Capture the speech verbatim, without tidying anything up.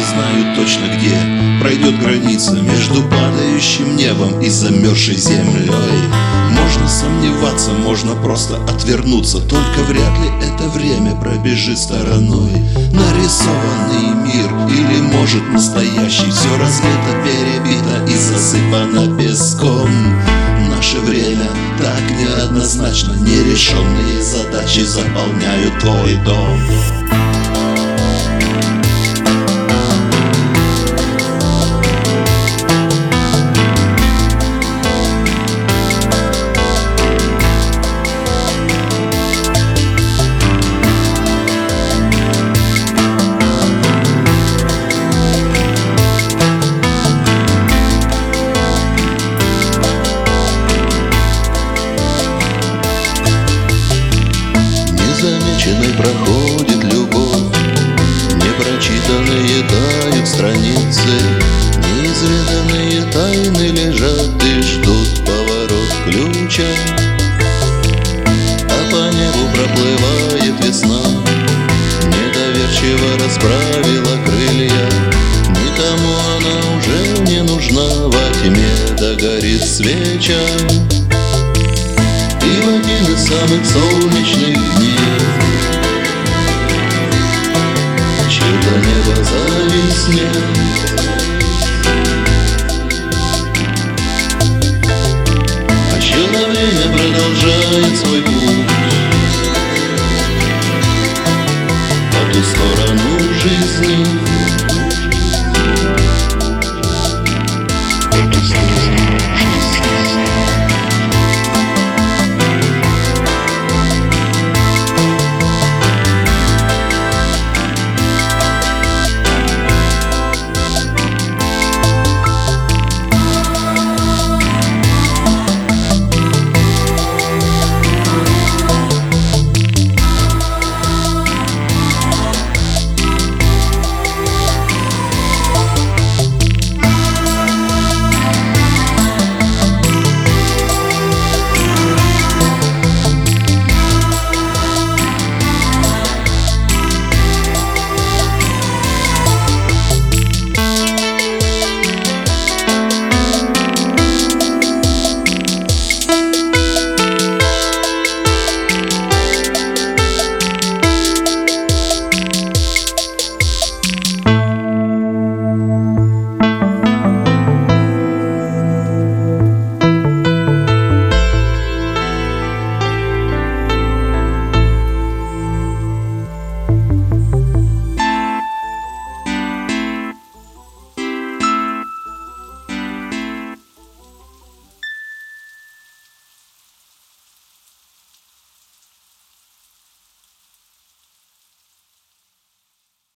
знают точно, где пройдет граница между падающим небом и замерзшей землей. Можно сомневаться, можно просто отвернуться, только вряд ли это время пробежит стороной. Нарисованный мир или, может, настоящий, все размыто, перебито и засыпано песком. Наше время так неоднозначно, нерешенные задачи заполняют твой дом. Незамеченной проходит любовь, непрочитанные тают страницы, неизведанные тайны лежат и ждут поворот ключа. А по небу проплывает весна, недоверчиво расправила крылья. Никому она уже не нужна, во тьме догорит свеча. И в один из самых солнечных дней чье-то небо зависнет,